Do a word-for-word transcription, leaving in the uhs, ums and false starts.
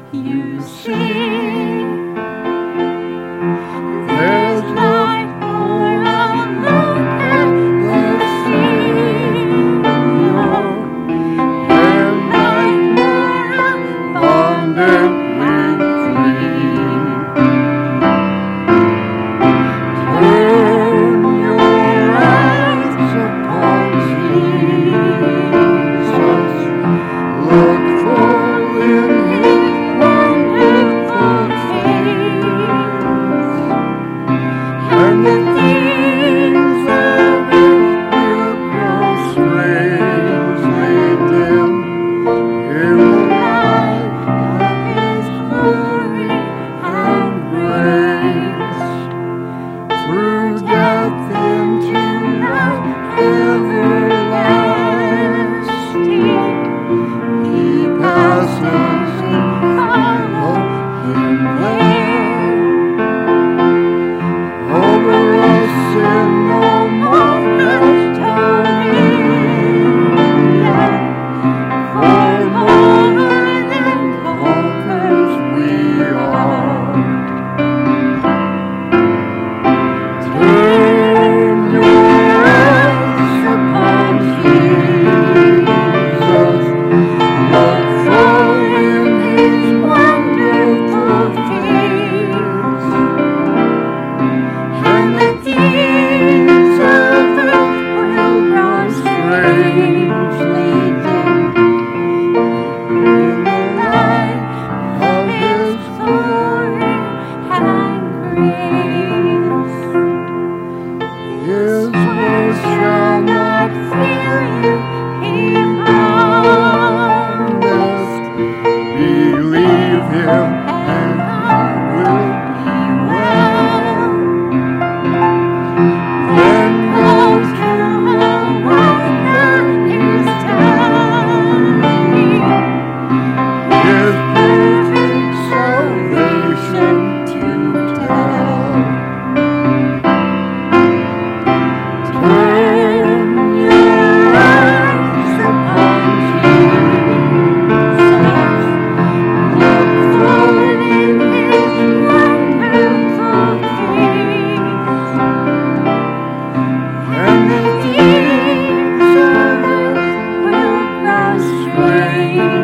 you see. There's light for a look at the Savior, and light more abundantly free. Turn your eyes upon Jesus. Look full in His wonderful face, and the things of earth will grow strangely dim in the light of His glory and grace. Through death into life everlasting, He passes and follow Him there. Over us sin no more has dominion, for more than conquerors we are. Turn your eyes upon Jesus. Look full in His wonderful face, and the things of earth will grow strangely dim in the light of His glory and grace. His word shall not fail you, He promised. Believe Him, and all will be well. Then go to the one that is telling His perfect salvation to tell. Turn your eyes upon Jesus. Look full in His wonderful face, and the things of earth will grow strange.